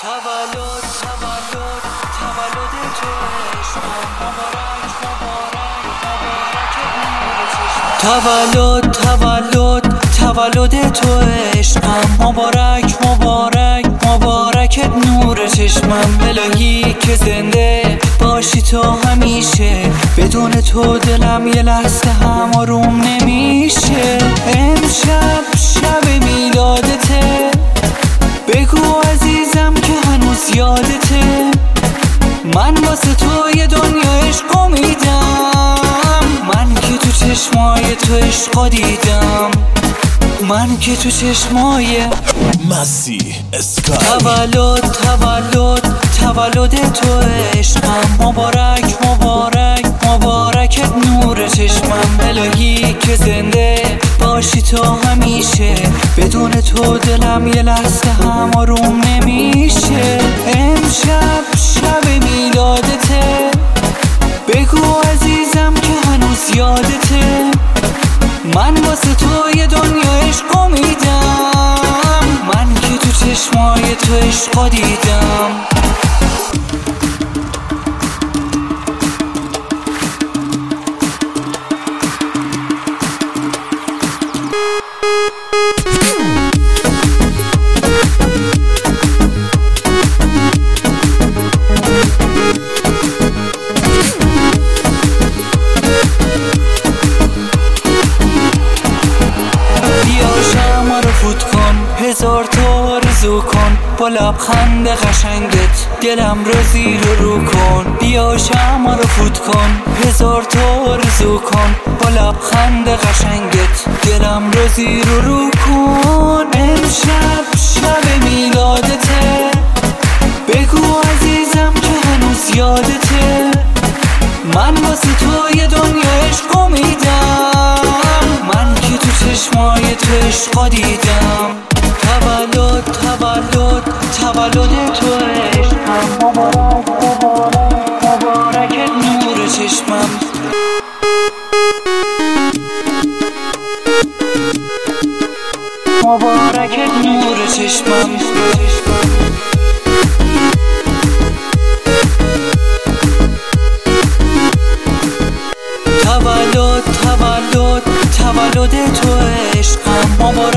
تولد تو عشقم، مبارک تولد تو عشقم، مبارک نور چشمم. الهی که زنده باشی تو همیشه، بدون تو دلم یه لحظه هم آروم نمیشه. امشب شب میلادته، بگو عزیزم که هنوز یادته. من واسه تو یه دنیا عشق میدم، من که تو چشمای تو عشق دیدم، من که تو چشمای مسیح اسکای. تولد تو عشقم، مبارک نور چشمم. الهی که زنده باشی تو همیشه، بدون تو دلم یه لحظه هم آروم نمیشه. امشب شب میلادته، بگو عزیزم که هنوز یادته. من واسه تو یه دنیا عشق میدم، من که تو چشمای تو عشق دیدم. هزار تا آرزو کن با لبخند قشنگت، دلم رو زیر و رو کن. بیا شمع رو فوت کن، هزار تا آرزو کن با لبخند قشنگت، دلم رو زیر و رو کن. امشب شب میلادته، بگو عزیزم که هنوز یادته. من واسه تو یه دنیا عشق میدم، من که تو چشمای تو عشق دیدم. تولد تو عشقم، مبارک نور چشمم. مبارک نور چشمم. تولد تو عشقم،